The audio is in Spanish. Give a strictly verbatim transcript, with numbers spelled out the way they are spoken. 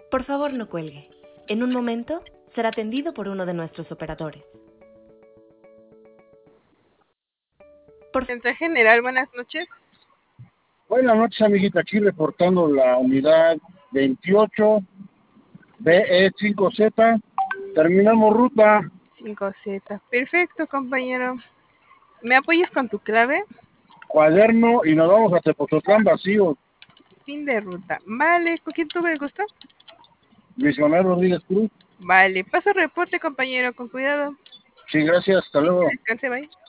Por favor, no cuelgue. En un momento será atendido por uno de nuestros operadores. Por... Central General, buenas noches. Buenas noches, amiguita. Aquí reportando la unidad veintiocho B E cinco Z. Terminamos ruta. cinco Z. Perfecto, compañero. ¿Me apoyas con tu clave? Cuaderno y nos vamos a Tepozotlán vacío. Fin de ruta. Vale, ¿con quién tuve el gusto? Luis Manuel Rodríguez Cruz. Vale, paso reporte, compañero, con cuidado. Sí, gracias. Hasta luego. Descanse, bye.